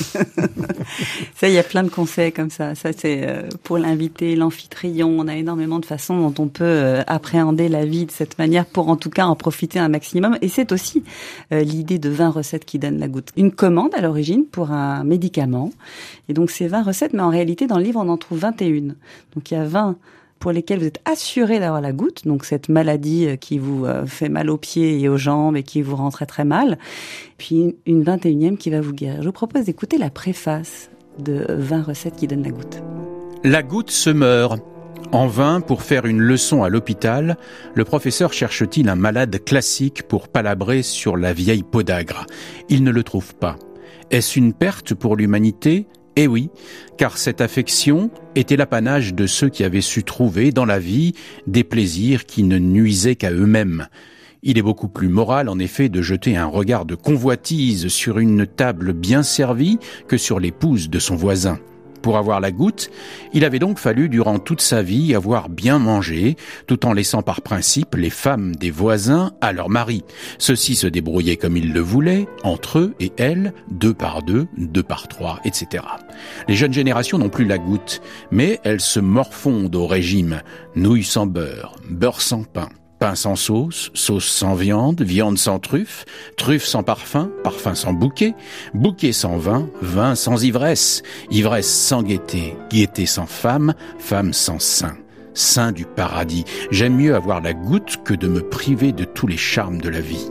Ça, il y a plein de conseils comme ça. Ça, c'est pour l'invité, l'amphitryon. On a énormément de façons dont on peut appréhender la vie de cette manière pour en tout cas en profiter un maximum. Et c'est aussi l'idée de 20 recettes qui donnent la goutte. Une commande à l'origine pour un médicament. Et donc, c'est 20 recettes, mais en réalité, dans le livre, on en trouve 21. Donc, il y a 20 pour lesquels vous êtes assuré d'avoir la goutte, donc cette maladie qui vous fait mal aux pieds et aux jambes et qui vous rend très très mal, puis une 21e qui va vous guérir. Je vous propose d'écouter la préface de 20 recettes qui donnent la goutte. La goutte se meurt. En vain, pour faire une leçon à l'hôpital, le professeur cherche-t-il un malade classique pour palabrer sur la vieille podagre. Il ne le trouve pas. Est-ce une perte pour l'humanité ? Eh oui, car cette affection était l'apanage de ceux qui avaient su trouver dans la vie des plaisirs qui ne nuisaient qu'à eux-mêmes. Il est beaucoup plus moral, en effet, de jeter un regard de convoitise sur une table bien servie que sur l'épouse de son voisin. Pour avoir la goutte, il avait donc fallu durant toute sa vie avoir bien mangé, tout en laissant par principe les femmes des voisins à leurs maris. Ceux-ci se débrouillaient comme ils le voulaient, entre eux et elles, 2 par 2, 2 par 3, etc. Les jeunes générations n'ont plus la goutte, mais elles se morfondent au régime. Nouilles sans beurre, beurre sans pain. Pain sans sauce, sauce sans viande, viande sans truffe, truffe sans parfum, parfum sans bouquet, bouquet sans vin, vin sans ivresse, ivresse sans gaieté, gaieté sans femme, femme sans sein. Sein du paradis. J'aime mieux avoir la goutte que de me priver de tous les charmes de la vie.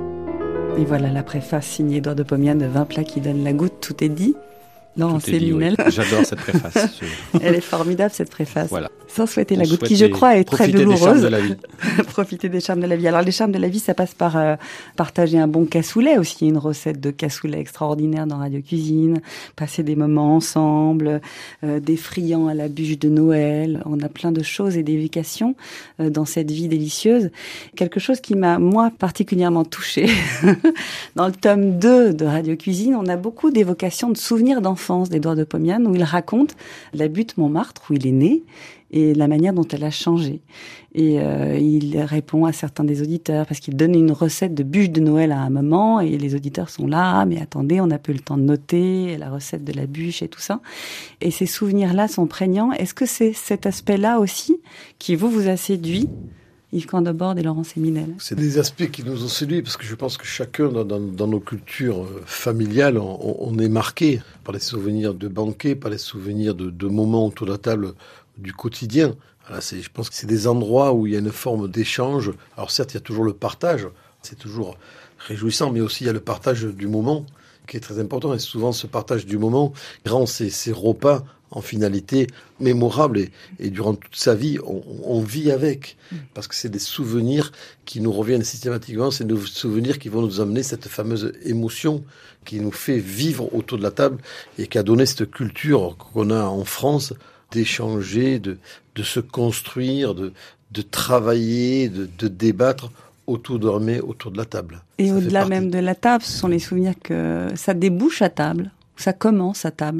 Et voilà la préface signée Édouard de Pomiane de 20 plats qui donnent la goutte, tout est dit. Non, c'est Séminel. Oui. J'adore cette préface. Elle est formidable, cette préface. Voilà. Sans souhaiter la goutte, qui je crois est très douloureuse. Profiter des charmes de la vie. Profiter des charmes de la vie. Alors, les charmes de la vie, ça passe par partager un bon cassoulet aussi, une recette de cassoulet extraordinaire dans Radio Cuisine, passer des moments ensemble, des friands à la bûche de Noël. On a plein de choses et d'évocations dans cette vie délicieuse. Quelque chose qui m'a, moi, particulièrement touchée. Dans le tome 2 de Radio Cuisine, on a beaucoup d'évocations de souvenirs d'enfance d'Édouard de Pomiane, où il raconte la butte Montmartre, où il est né, et la manière dont elle a changé. Et il répond à certains des auditeurs, parce qu'il donne une recette de bûche de Noël à un moment, et les auditeurs sont là, ah, mais attendez, on n'a pas eu le temps de noter la recette de la bûche et tout ça. Et ces souvenirs-là sont prégnants. Est-ce que c'est cet aspect-là aussi qui vous a séduit, Yves Candebord et Laurent Séminel? C'est des aspects qui nous ont séduits, parce que je pense que chacun, dans nos cultures familiales, on est marqué par les souvenirs de banquets, par les souvenirs de moments autour de la table du quotidien. Voilà, je pense que c'est des endroits où il y a une forme d'échange. Alors certes, il y a toujours le partage, c'est toujours réjouissant, mais aussi il y a le partage du moment qui est très important. Et souvent, ce partage du moment rend ces repas en finalité mémorables. Et durant toute sa vie, on vit avec. Parce que c'est des souvenirs qui nous reviennent systématiquement. C'est des souvenirs qui vont nous amener cette fameuse émotion qui nous fait vivre autour de la table et qui a donné cette culture qu'on a en France d'échanger, de se construire, de travailler, de débattre autour de la table. Et au-delà même de la table, ce sont les souvenirs que ça débouche à table, ça commence à table. En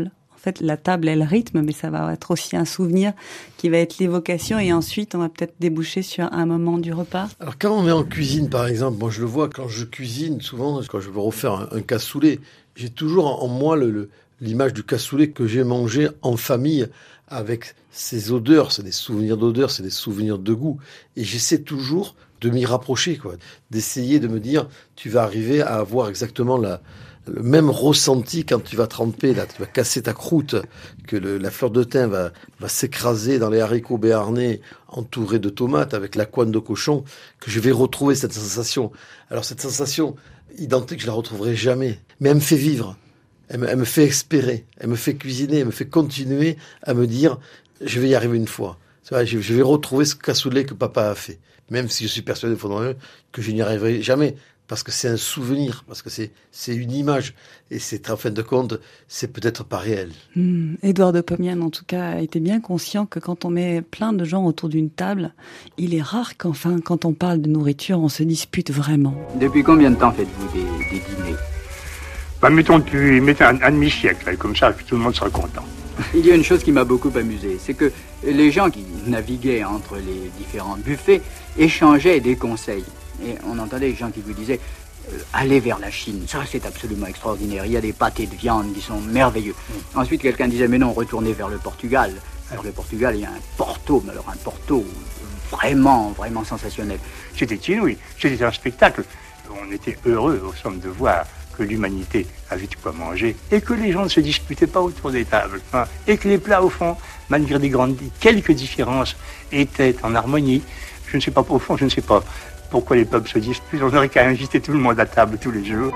fait, la table est le rythme, mais ça va être aussi un souvenir qui va être l'évocation, et ensuite, on va peut-être déboucher sur un moment du repas. Alors, quand on est en cuisine, par exemple, moi, je le vois, quand je cuisine, souvent, quand je veux refaire un cassoulet, j'ai toujours en moi l'image du cassoulet que j'ai mangé en famille, avec ces odeurs, c'est des souvenirs d'odeurs, c'est des souvenirs de goût. Et j'essaie toujours de m'y rapprocher, quoi. D'essayer de me dire, tu vas arriver à avoir exactement le même ressenti quand tu vas tremper, là, tu vas casser ta croûte, que la fleur de thym va s'écraser dans les haricots béarnais entourés de tomates avec la couenne de cochon, que je vais retrouver cette sensation. Alors cette sensation identique, je la retrouverai jamais. Mais elle me fait vivre. Elle me fait espérer. Elle me fait cuisiner. Elle me fait continuer à me dire, je vais y arriver une fois. Je vais retrouver ce cassoulet que papa a fait. Même si je suis persuadé que je n'y arriverai jamais. Parce que c'est un souvenir, parce que c'est une image. Et c'est, en fin de compte, c'est peut-être pas réel. Édouard de Pomian, en tout cas, a été bien conscient que quand on met plein de gens autour d'une table, il est rare qu'enfin, quand on parle de nourriture, on se dispute vraiment. Depuis combien de temps faites-vous des dîners ? Mettons depuis un demi-siècle, comme ça, tout le monde sera content. Il y a une chose qui m'a beaucoup amusé, c'est que les gens qui naviguaient entre les différents buffets échangeaient des conseils. Et on entendait les gens qui vous disaient allez vers la Chine, ça c'est absolument extraordinaire, il y a des pâtés de viande qui sont merveilleux. Ensuite quelqu'un disait mais non, retournez vers le Portugal. Alors le Portugal, il y a un Porto, mais alors un Porto vraiment sensationnel. C'était inouï, c'était un spectacle. On était heureux au somme de voir que l'humanité avait de quoi manger et que les gens ne se disputaient pas autour des tables. Hein, et que les plats, au fond, malgré quelques différences, étaient en harmonie. Je ne sais pas pourquoi les peuples se disputent. On n'aurait qu'à inviter tout le monde à table tous les jours.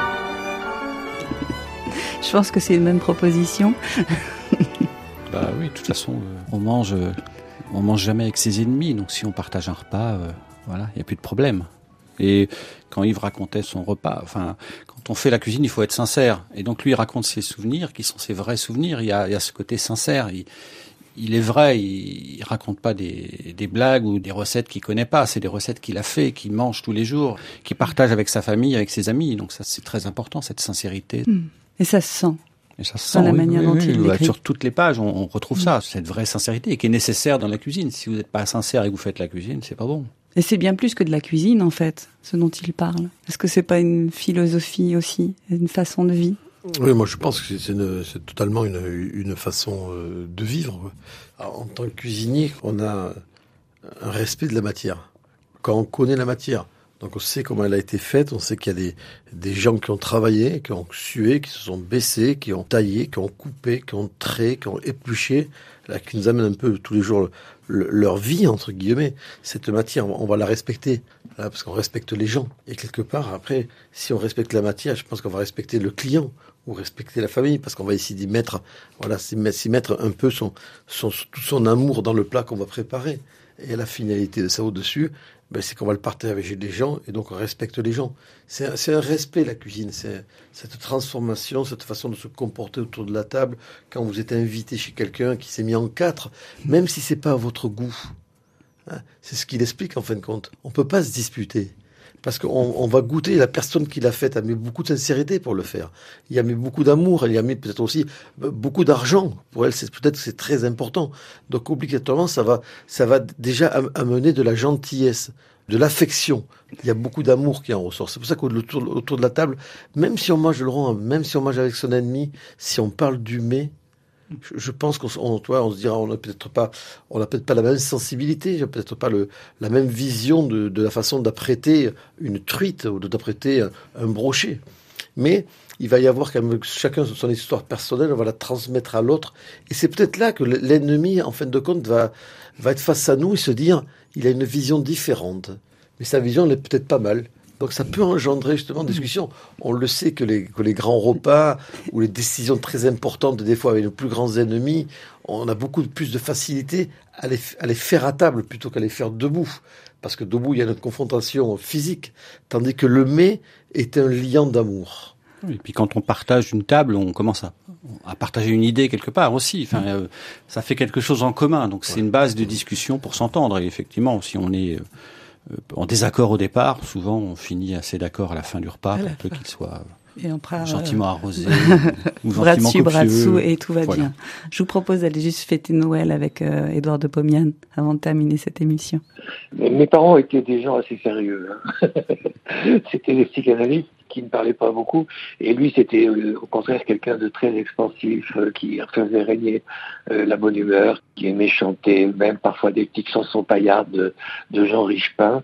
Je pense que c'est une même proposition. Bah oui, de toute façon, on mange jamais avec ses ennemis. Donc si on partage un repas, voilà, il n'y a plus de problème. Et quand Yves racontait son repas, quand on fait la cuisine, il faut être sincère. Et donc lui, il raconte ses souvenirs, qui sont ses vrais souvenirs. Il y a ce côté sincère. Il est vrai, il raconte pas des blagues ou des recettes qu'il connaît pas. C'est des recettes qu'il a fait, qu'il mange tous les jours, qu'il partage avec sa famille, avec ses amis. Donc ça, c'est très important, cette sincérité. Et ça se sent. Et ça se sent, la manière dont il l'écrit. Sur toutes les pages, on retrouve ça, cette vraie sincérité, qui est nécessaire dans la cuisine. Si vous n'êtes pas sincère et que vous faites la cuisine, c'est pas bon. Et c'est bien plus que de la cuisine, en fait, ce dont il parle. Est-ce que c'est pas une philosophie aussi, une façon de vie ? Oui, moi je pense que c'est totalement une façon de vivre. Alors, en tant que cuisinier, on a un respect de la matière. Quand on connaît la matière, donc on sait comment elle a été faite, on sait qu'il y a des gens qui ont travaillé, qui ont sué, qui se sont baissés, qui ont taillé, qui ont coupé, qui ont trait, qui ont épluché, là, qui nous amènent un peu tous les jours leur vie, entre guillemets. Cette matière, on va la respecter, là, parce qu'on respecte les gens. Et quelque part, après, si on respecte la matière, je pense qu'on va respecter le client, ou respecter la famille, parce qu'on va essayer s'y mettre un peu tout son amour dans le plat qu'on va préparer. Et la finalité de ça au-dessus, c'est qu'on va le partager avec les gens, et donc on respecte les gens. C'est un respect, la cuisine. C'est cette transformation, cette façon de se comporter autour de la table, quand vous êtes invité chez quelqu'un qui s'est mis en 4, même si c'est pas à votre goût. Hein, c'est ce qu'il explique, en fin de compte. On peut pas se disputer. Parce qu'on va goûter, la personne qui l'a faite a mis beaucoup de sincérité pour le faire. Il a mis beaucoup d'amour, elle y a mis peut-être aussi beaucoup d'argent. Pour elle, peut-être que c'est très important. Donc obligatoirement, ça va déjà amener de la gentillesse, de l'affection. Il y a beaucoup d'amour qui en ressort. C'est pour ça qu'autour de la table, même si on mange le rond, même si on mange avec son ennemi, si on parle du mets, je pense qu'on se dira, on n'a peut-être pas la même sensibilité, peut-être pas la même vision de la façon d'apprêter une truite ou d'apprêter un brochet. Mais il va y avoir quand même chacun son histoire personnelle, on va la transmettre à l'autre. Et c'est peut-être là que l'ennemi, en fin de compte, va être face à nous et se dire, il a une vision différente. Mais sa vision, elle est peut-être pas mal. Donc ça peut engendrer justement des discussions. On le sait que les grands repas ou les décisions très importantes, des fois avec nos plus grands ennemis, on a beaucoup plus de facilité à les faire à table plutôt qu'à les faire debout. Parce que debout, il y a une confrontation physique, tandis que le mets est un lien d'amour. Et puis quand on partage une table, on commence à partager une idée quelque part aussi. Ça fait quelque chose en commun. Donc c'est une base de discussion pour s'entendre. Et effectivement, si on est en désaccord au départ, souvent on finit assez d'accord à la fin du repas pour peu qu'il soit Et on prend gentiment arrosé, ou bras gentiment dessus, bras copieux. dessous, et tout va Voilà. bien. Je vous propose d'aller juste fêter Noël avec Édouard de Pomian avant de terminer cette émission. Mes parents étaient des gens assez sérieux. Hein. C'était des psychanalystes qui ne parlaient pas beaucoup. Et lui, c'était au contraire quelqu'un de très expansif, qui faisait régner la bonne humeur, qui aimait chanter, même parfois des petites chansons paillardes de Jean Richepin.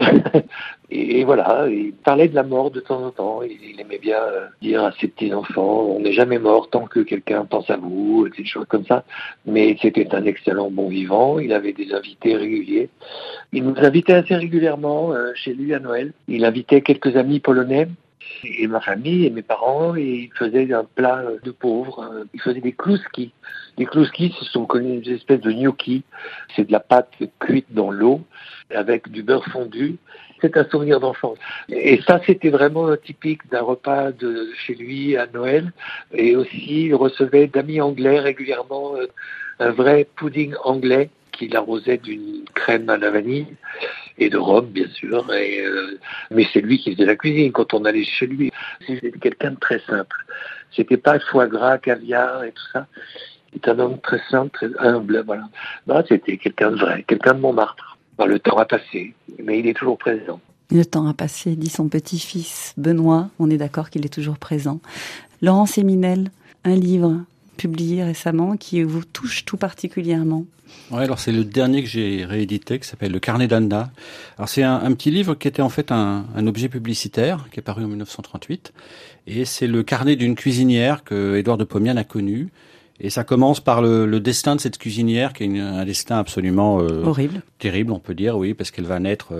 Et voilà, il parlait de la mort de temps en temps. Il aimait bien dire à ses petits-enfants, on n'est jamais mort tant que quelqu'un pense à vous, des choses comme ça. Mais c'était un excellent bon vivant. Il avait des invités réguliers. Il nous invitait assez régulièrement chez lui à Noël. Il invitait quelques amis polonais. Et ma famille et mes parents, et ils faisaient un plat de pauvres. Ils faisaient des kluski. Les kluski, ce sont comme une espèce de gnocchi. C'est de la pâte cuite dans l'eau avec du beurre fondu. C'est un souvenir d'enfance. Et ça, c'était vraiment typique d'un repas de chez lui à Noël. Et aussi, il recevait d'amis anglais régulièrement un vrai pudding anglais qu'il arrosait d'une crème à la vanille et de rhum, bien sûr. Mais c'est lui qui faisait la cuisine quand on allait chez lui. C'était quelqu'un de très simple. C'était pas foie gras, caviar et tout ça. C'était un homme très simple, très humble, voilà. Non, c'était quelqu'un de vrai, quelqu'un de Montmartre. Bon, le temps a passé, mais il est toujours présent. Le temps a passé, dit son petit-fils Benoît. On est d'accord qu'il est toujours présent. Laurent Séminel, un livre publié récemment qui vous touche tout particulièrement. Ouais, alors c'est le dernier que j'ai réédité, qui s'appelle Le Carnet d'Anna. Alors c'est un petit livre qui était en fait un objet publicitaire, qui est paru en 1938. Et c'est le carnet d'une cuisinière que Édouard de Pomian a connu. Et ça commence par le destin de cette cuisinière, qui est un destin absolument horrible, terrible, on peut dire, oui, parce qu'elle va naître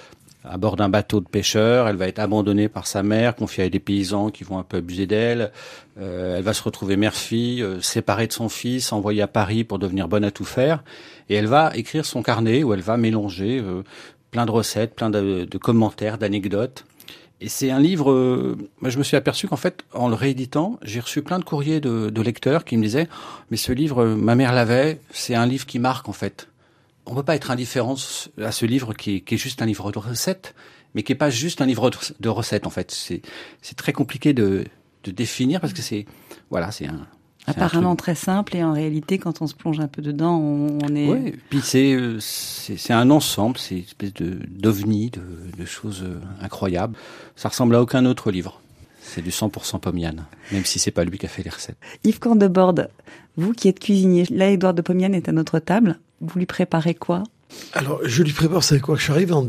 à bord d'un bateau de pêcheurs. Elle va être abandonnée par sa mère, confiée à des paysans qui vont un peu abuser d'elle. Elle va se retrouver mère-fille, séparée de son fils, envoyée à Paris pour devenir bonne à tout faire. Et elle va écrire son carnet où elle va mélanger plein de recettes, plein de commentaires, d'anecdotes. Et c'est un livre, moi je me suis aperçu qu'en fait, en le rééditant, j'ai reçu plein de courriers de lecteurs qui me disaient « Mais ce livre, ma mère l'avait, c'est un livre qui marque en fait. » On peut pas être indifférent à ce livre qui est juste un livre de recettes, mais qui est pas juste un livre de recettes en fait. C'est très compliqué de définir parce que c'est un apparemment très simple, et en réalité, quand on se plonge un peu dedans, on est... Oui, puis c'est un ensemble, c'est une espèce d'ovni, de choses incroyables. Ça ressemble à aucun autre livre. C'est du 100% Pomian, même si c'est pas lui qui a fait les recettes. Yves Candeborde, vous qui êtes cuisinier, là, Édouard de Pomian est à notre table. Vous lui préparez quoi ? Alors, je lui prépare, c'est quoi ? Je suis arrivé en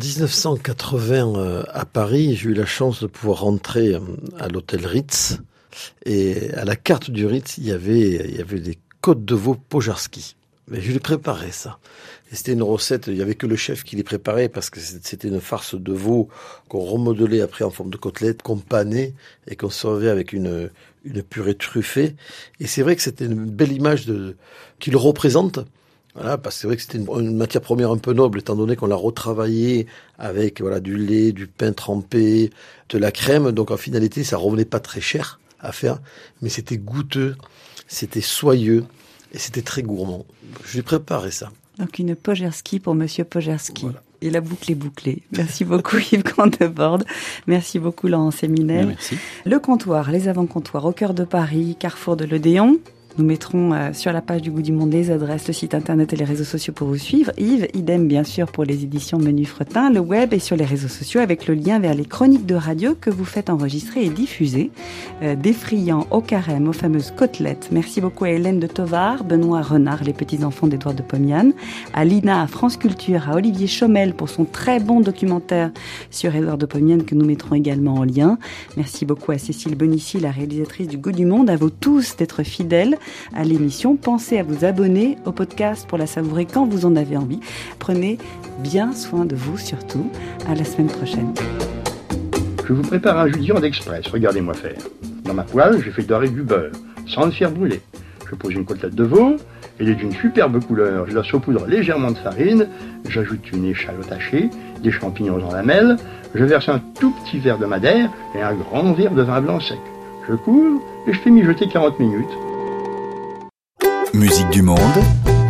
1980 à Paris. J'ai eu la chance de pouvoir rentrer à l'hôtel Ritz. Et à la carte du Ritz, il y avait des côtes de veau Pojarski. Mais je lui préparais ça. Et c'était une recette, il y avait que le chef qui les préparait parce que c'était une farce de veau qu'on remodelait après en forme de côtelette, qu'on panait et qu'on servait avec une purée truffée. Et c'est vrai que c'était une belle image qui le représente. Voilà, parce que c'est vrai que c'était une matière première un peu noble, étant donné qu'on l'a retravaillé avec, voilà, du lait, du pain trempé, de la crème. Donc en finalité, ça revenait pas très cher à faire, mais c'était goûteux, c'était soyeux et c'était très gourmand. Je lui préparais ça. Donc une Pojarski pour Monsieur Pojarski. Voilà. Et la boucle est bouclée. Merci beaucoup Yves Candeborde. Merci beaucoup Laurent Séminel. Merci. Le comptoir, les avant-comptoirs au cœur de Paris, carrefour de l'Odéon. Nous mettrons sur la page du Goût du Monde les adresses, le site internet et les réseaux sociaux pour vous suivre. Yves, idem bien sûr pour les éditions Menu Fretin, le web et sur les réseaux sociaux avec le lien vers les chroniques de radio que vous faites enregistrer et diffuser. Des friands au carême, aux fameuses côtelettes. Merci beaucoup à Hélène de Tovar, Benoît Renard, les petits-enfants d'Édouard de Pomian, à Lina, à France Culture, à Olivier Chaumel pour son très bon documentaire sur Édouard de Pomian que nous mettrons également en lien. Merci beaucoup à Cécile Bonici, la réalisatrice du Goût du Monde, à vous tous d'être fidèles à l'émission. Pensez à vous abonner au podcast pour la savourer quand vous en avez envie. Prenez bien soin de vous surtout. À la semaine prochaine. Je vous prépare un jus de viande express, regardez-moi faire. Dans ma poêle, j'ai fait dorer du beurre, sans le faire brûler. Je pose une côtelette de veau, elle est d'une superbe couleur, je la saupoudre légèrement de farine, j'ajoute une échalote hachée, des champignons en lamelles, je verse un tout petit verre de madère et un grand verre de vin blanc sec. Je couvre et je fais mijoter 40 minutes. Musique du monde,